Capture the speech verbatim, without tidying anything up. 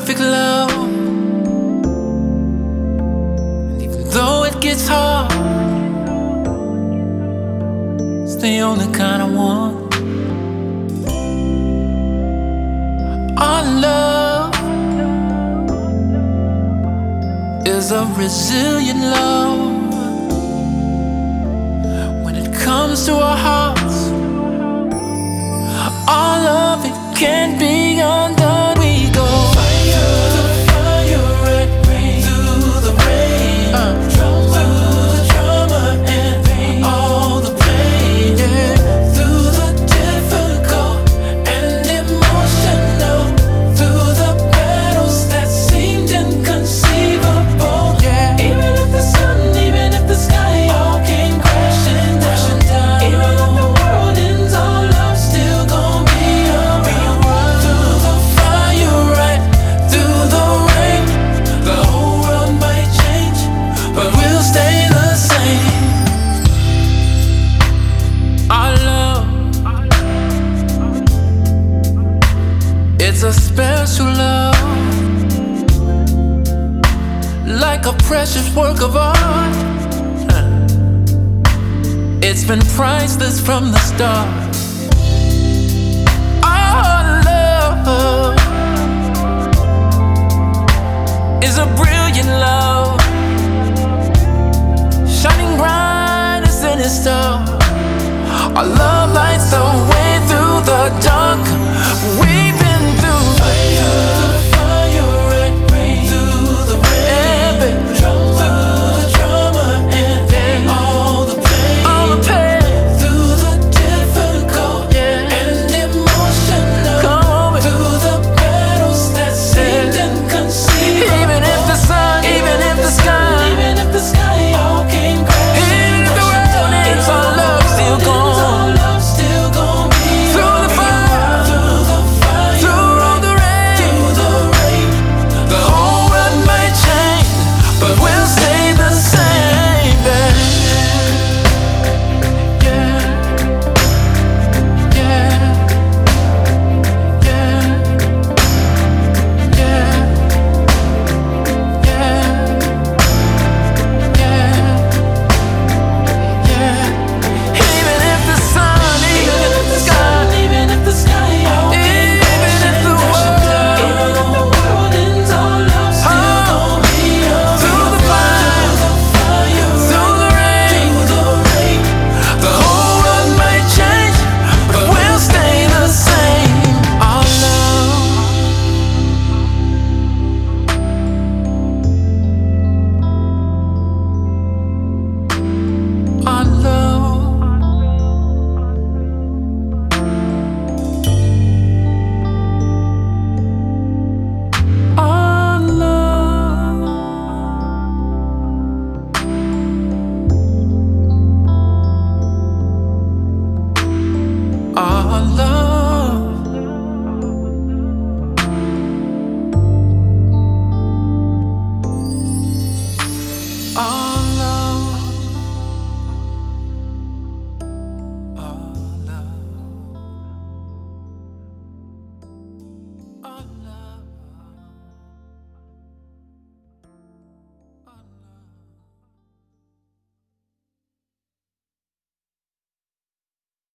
perfect love. And even though it gets hard, it's the only kind I want. Our love is a resilient love. When it comes to our hearts, all of it can't be undone. We go fire, fire, red rain, through the rain, uh, drama, through the drama and pain, all the pain, yeah, through the difficult and emotional, through the battles that seemed inconceivable, yeah. Even if the sun, even if the sky all came crashing down, down. Even if the world ends, our love still gon' be around. Through the fire, right through the rain, the whole world might change, but we'll stay the same. Our love, it's a special love, like a precious work of art. Huh. It's been priceless from the start. Our love is a brilliant love, shining bright as any star. Our love lights the way through the dark. We've been through fire, fire, red rain, through the rain, drama, through the drama and pain, all the pain, all the pain, through the difficult, yeah, and emotional, come on, through the battles that seemed inconceivable. Even if the sun, even if the sky, even if the sky all came crashing, even if the world ends, our love still gone. Our love still gon' be through the fire, through the fire, through the rain, through the rain. The whole world might change, but we'll stay the same, babe. Yeah, yeah, yeah, yeah, yeah, yeah, yeah. Even if the sun, even if the sky, even if the sky all came crashing, even if the world, even if the world ends, our love still gon' be around. Through the fire, through the rain, through the rain, the whole world might change, but we'll stay the same. Our love, our love, our love, our love.